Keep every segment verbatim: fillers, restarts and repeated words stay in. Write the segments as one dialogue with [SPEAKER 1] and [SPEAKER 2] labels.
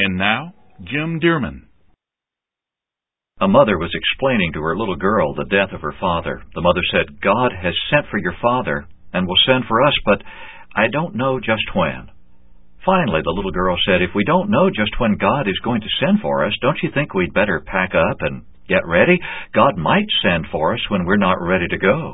[SPEAKER 1] And now, Jim Dearman.
[SPEAKER 2] A mother was explaining to her little girl the death of her father. The mother said, "God has sent for your father and will send for us, but I don't know just when." Finally, the little girl said, "If we don't know just when God is going to send for us, don't you think we'd better pack up and get ready? God might send for us when we're not ready to go."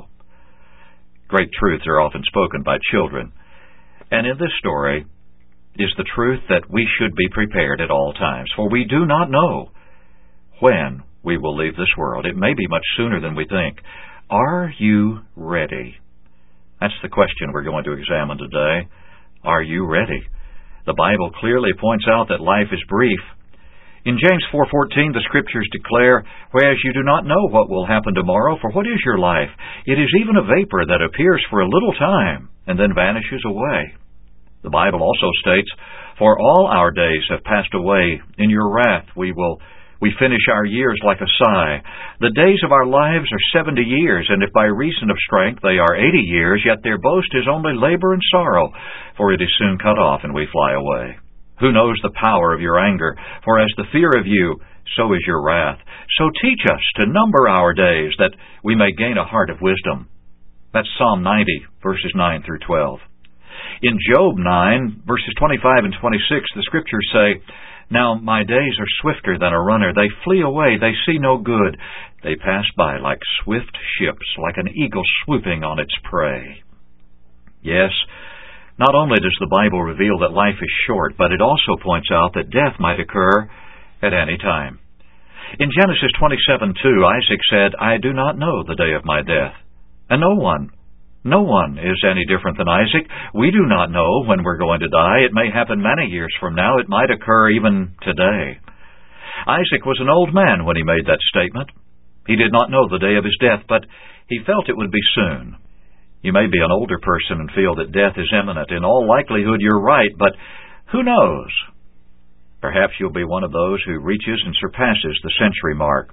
[SPEAKER 2] Great truths are often spoken by children. And in this story is the truth that we should be prepared at all times, for we do not know when we will leave this world. It may be much sooner than we think. Are you ready? That's the question we're going to examine today. Are you ready? The Bible clearly points out that life is brief. In James four fourteen, the Scriptures declare, "Whereas you do not know what will happen tomorrow, for what is your life? It is even a vapor that appears for a little time and then vanishes away." The Bible also states, "For all our days have passed away. In your wrath we will we finish our years like a sigh. The days of our lives are seventy years, and if by reason of strength they are eighty years, yet their boast is only labor and sorrow, for it is soon cut off and we fly away. Who knows the power of your anger? For as the fear of you, so is your wrath. So teach us to number our days, that we may gain a heart of wisdom." That's Psalm ninety, verses nine through twelve. In Job nine, verses twenty-five and twenty-six, the Scriptures say, "Now my days are swifter than a runner. They flee away. They see no good. They pass by like swift ships, like an eagle swooping on its prey." Yes, not only does the Bible reveal that life is short, but it also points out that death might occur at any time. In Genesis twenty-seven two, Isaac said, "I do not know the day of my death." And no one No one is any different than Isaac. We do not know when we're going to die. It may happen many years from now. It might occur even today. Isaac was an old man when he made that statement. He did not know the day of his death, but he felt it would be soon. You may be an older person and feel that death is imminent. In all likelihood, you're right, but who knows? Perhaps you'll be one of those who reaches and surpasses the century mark.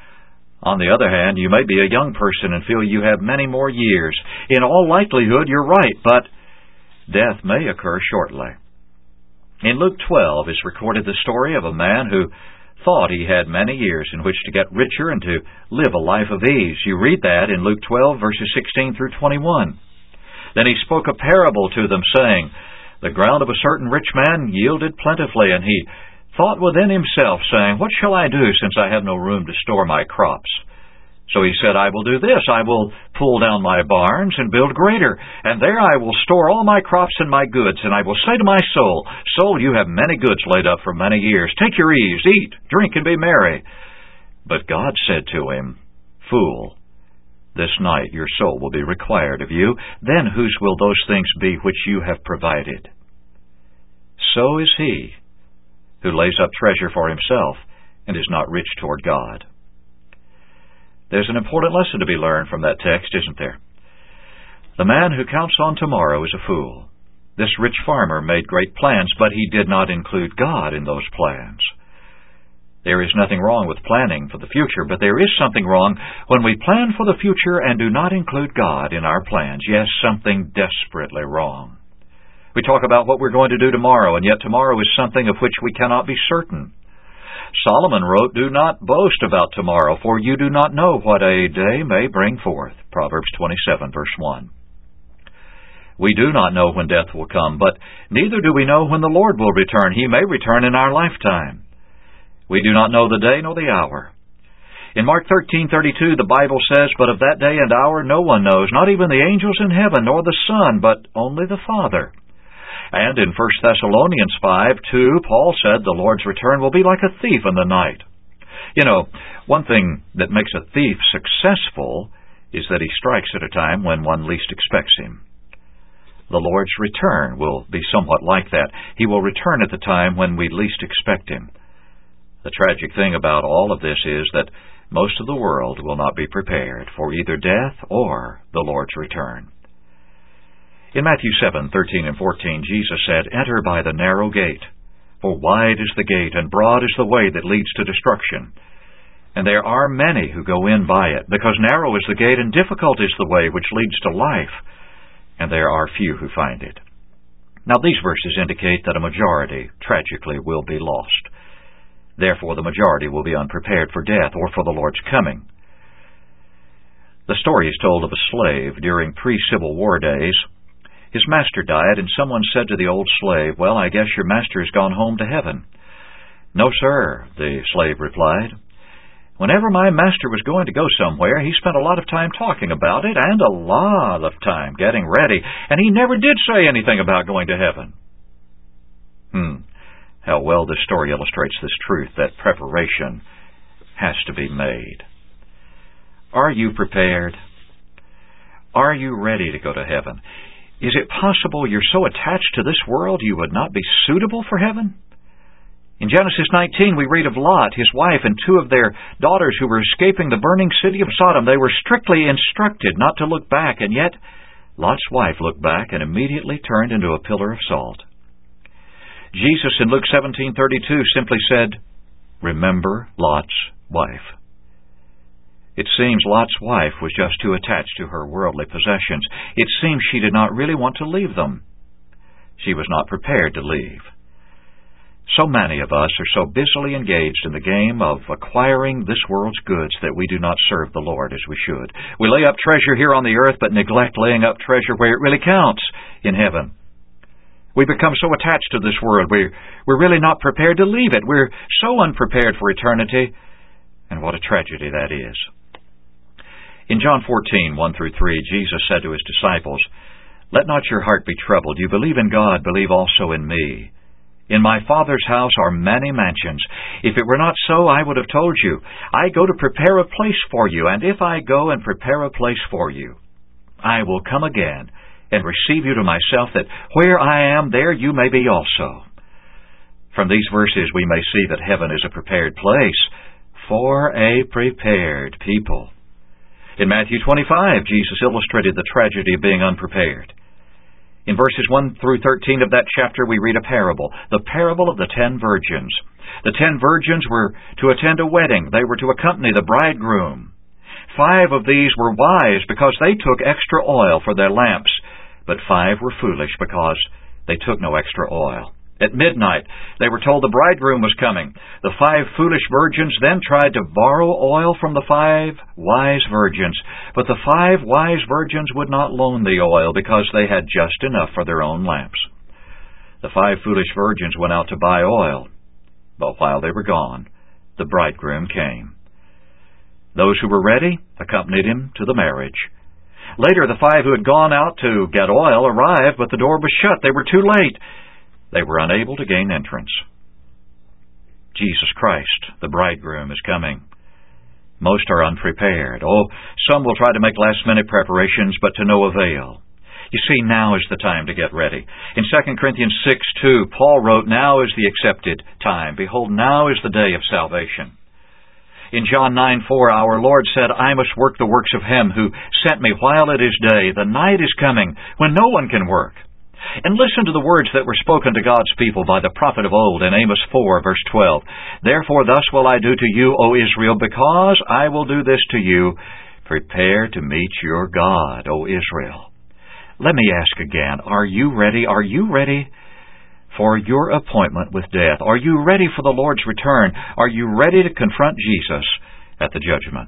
[SPEAKER 2] On the other hand, you may be a young person and feel you have many more years. In all likelihood, you're right, but death may occur shortly. In Luke twelve is recorded the story of a man who thought he had many years in which to get richer and to live a life of ease. You read that in Luke twelve, verses sixteen through twenty-one. Then he spoke a parable to them, saying, "The ground of a certain rich man yielded plentifully, and he thought within himself, saying, What shall I do, since I have no room to store my crops? So he said, I will do this. I will pull down my barns and build greater, and there I will store all my crops and my goods. And I will say to my soul, Soul, you have many goods laid up for many years. Take your ease, eat, drink, and be merry. But God said to him, Fool, this night your soul will be required of you. Then whose will those things be which you have provided? So is he who lays up treasure for himself and is not rich toward God." There's an important lesson to be learned from that text, isn't there? The man who counts on tomorrow is a fool. This rich farmer made great plans, but he did not include God in those plans. There is nothing wrong with planning for the future, but there is something wrong when we plan for the future and do not include God in our plans. Yes, something desperately wrong. We talk about what we're going to do tomorrow, and yet tomorrow is something of which we cannot be certain. Solomon wrote, Do not boast about tomorrow, for you do not know what a day may bring forth. Proverbs twenty-seven, verse one. We do not know when death will come, but neither do we know when the Lord will return. He may return in our lifetime. We do not know the day nor the hour. In Mark thirteen thirty-two, the Bible says, But of that day and hour no one knows, not even the angels in heaven, nor the Son, but only the Father. And in First Thessalonians five two, Paul said the Lord's return will be like a thief in the night. You know, one thing that makes a thief successful is that he strikes at a time when one least expects him. The Lord's return will be somewhat like that. He will return at the time when we least expect him. The tragic thing about all of this is that most of the world will not be prepared for either death or the Lord's return. In Matthew seven thirteen and fourteen, Jesus said, Enter by the narrow gate, for wide is the gate, and broad is the way that leads to destruction. And there are many who go in by it, because narrow is the gate, and difficult is the way which leads to life, and there are few who find it. Now these verses indicate that a majority, tragically, will be lost. Therefore the majority will be unprepared for death or for the Lord's coming. The story is told of a slave during pre-Civil War days. His master died, and someone said to the old slave, "Well, I guess your master has gone home to heaven." "No, sir," the slave replied. "Whenever my master was going to go somewhere, he spent a lot of time talking about it and a lot of time getting ready, and he never did say anything about going to heaven." Hmm. How well this story illustrates this truth, that preparation has to be made. Are you prepared? Are you ready to go to heaven? Is it possible you're so attached to this world you would not be suitable for heaven? In Genesis nineteen, we read of Lot, his wife, and two of their daughters who were escaping the burning city of Sodom. They were strictly instructed not to look back, and yet Lot's wife looked back and immediately turned into a pillar of salt. Jesus in Luke seventeen thirty-two simply said, "Remember Lot's wife." It seems Lot's wife was just too attached to her worldly possessions. It seems she did not really want to leave them. She was not prepared to leave. So many of us are so busily engaged in the game of acquiring this world's goods that we do not serve the Lord as we should. We lay up treasure here on the earth, but neglect laying up treasure where it really counts, in heaven. We become so attached to this world, we're, we're really not prepared to leave it. We're so unprepared for eternity, and what a tragedy that is. In John fourteen, one through three, Jesus said to His disciples, "Let not your heart be troubled. You believe in God, believe also in me. In my Father's house are many mansions. If it were not so, I would have told you. I go to prepare a place for you, and if I go and prepare a place for you, I will come again and receive you to myself, that where I am, there you may be also." From these verses we may see that heaven is a prepared place for a prepared people. In Matthew twenty-five, Jesus illustrated the tragedy of being unprepared. In verses one through thirteen of that chapter, we read a parable, the parable of the ten virgins. The ten virgins were to attend a wedding. They were to accompany the bridegroom. Five of these were wise because they took extra oil for their lamps, but five were foolish because they took no extra oil. At midnight, they were told the bridegroom was coming. The five foolish virgins then tried to borrow oil from the five wise virgins, but the five wise virgins would not loan the oil because they had just enough for their own lamps. The five foolish virgins went out to buy oil, but while they were gone, the bridegroom came. Those who were ready accompanied him to the marriage. Later, the five who had gone out to get oil arrived, but the door was shut. They were too late. They were unable to gain entrance. Jesus Christ, the bridegroom, is coming. Most are unprepared. Oh, some will try to make last-minute preparations, but to no avail. You see, now is the time to get ready. In Second Corinthians six two, Paul wrote, "Now is the accepted time. Behold, now is the day of salvation." In John nine four, our Lord said, "I must work the works of Him who sent me while it is day. The night is coming when no one can work." And listen to the words that were spoken to God's people by the prophet of old in Amos four, verse twelve. "Therefore thus will I do to you, O Israel, because I will do this to you. Prepare to meet your God, O Israel." Let me ask again, are you ready? Are you ready for your appointment with death? Are you ready for the Lord's return? Are you ready to confront Jesus at the judgment?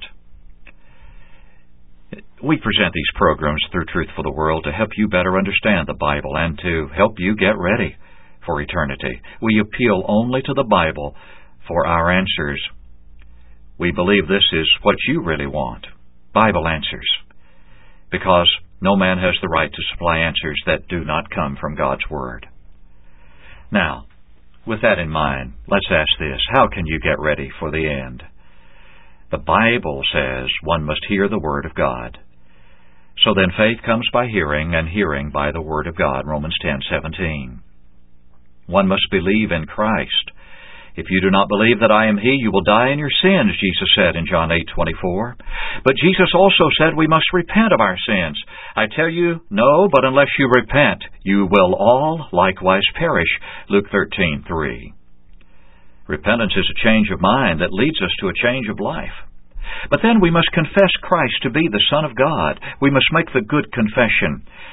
[SPEAKER 2] We present these programs through Truth for the World to help you better understand the Bible and to help you get ready for eternity. We appeal only to the Bible for our answers. We believe this is what you really want, Bible answers, because no man has the right to supply answers that do not come from God's Word. Now, with that in mind, let's ask this: how can you get ready for the end? The Bible says one must hear the Word of God. So then faith comes by hearing, and hearing by the Word of God, Romans ten seventeen. One must believe in Christ. If you do not believe that I am He, you will die in your sins, Jesus said in John eight twenty-four. But Jesus also said we must repent of our sins. I tell you, no, but unless you repent, you will all likewise perish, Luke thirteen three. Repentance is a change of mind that leads us to a change of life. But then we must confess Christ to be the Son of God. We must make the good confession.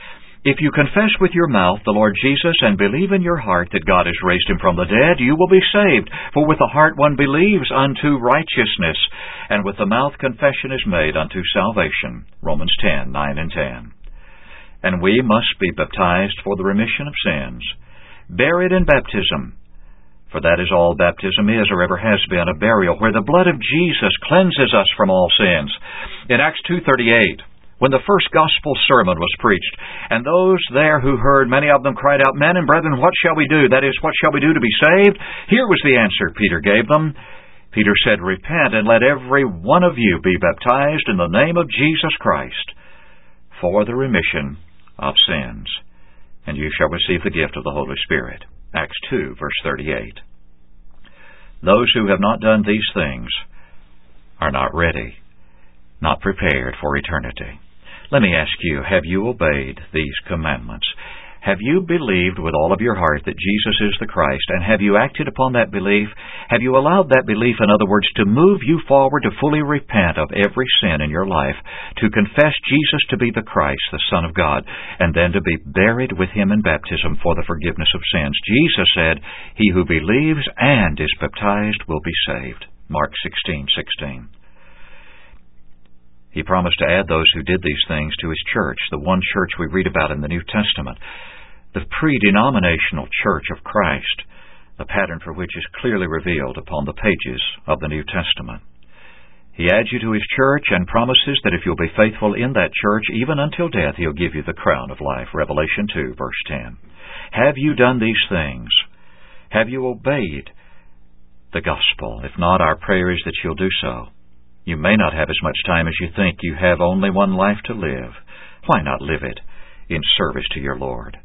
[SPEAKER 2] If you confess with your mouth the Lord Jesus and believe in your heart that God has raised him from the dead, you will be saved. For with the heart one believes unto righteousness, and with the mouth confession is made unto salvation. Romans ten, nine and ten. And we must be baptized for the remission of sins, buried in baptism. For that is all baptism is, or ever has been, a burial, where the blood of Jesus cleanses us from all sins. In Acts two thirty-eight, when the first gospel sermon was preached, and those there who heard, many of them cried out, Men and brethren, what shall we do? That is, what shall we do to be saved? Here was the answer Peter gave them. Peter said, Repent, and let every one of you be baptized in the name of Jesus Christ for the remission of sins, and you shall receive the gift of the Holy Spirit. Acts two, verse thirty-eight. Those who have not done these things are not ready, not prepared for eternity. Let me ask you, have you obeyed these commandments? Have you believed with all of your heart that Jesus is the Christ, and have you acted upon that belief? Have you allowed that belief, in other words, to move you forward to fully repent of every sin in your life, to confess Jesus to be the Christ, the Son of God, and then to be buried with him in baptism for the forgiveness of sins? Jesus said, He who believes and is baptized will be saved. Mark sixteen sixteen. He promised to add those who did these things to his church, the one church we read about in the New Testament, the pre-denominational church of Christ, the pattern for which is clearly revealed upon the pages of the New Testament. He adds you to his church and promises that if you'll be faithful in that church, even until death, he'll give you the crown of life. Revelation two, verse ten. Have you done these things? Have you obeyed the gospel? If not, our prayer is that you'll do so. You may not have as much time as you think. You have only one life to live. Why not live it in service to your Lord?